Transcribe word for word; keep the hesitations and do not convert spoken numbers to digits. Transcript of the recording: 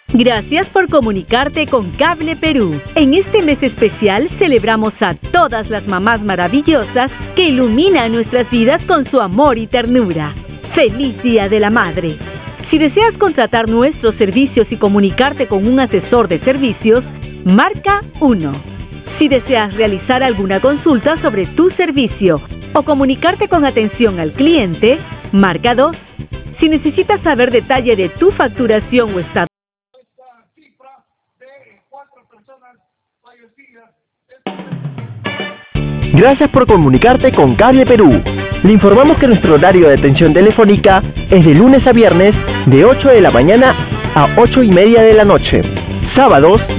Gracias por comunicarte con Cable Perú. En este mes especial celebramos a todas las mamás maravillosas que iluminan nuestras vidas con su amor y ternura. ¡Feliz Día de la Madre! Si deseas contratar nuestros servicios y comunicarte con un asesor de servicios, marca uno. Si deseas realizar alguna consulta sobre tu servicio o comunicarte con atención al cliente, marca dos. Si necesitas saber detalle de tu facturación o estado. Gracias por comunicarte con Cable Perú. Le informamos que nuestro horario de atención telefónica es de lunes a viernes de ocho de la mañana a ocho y media de la noche. Sábados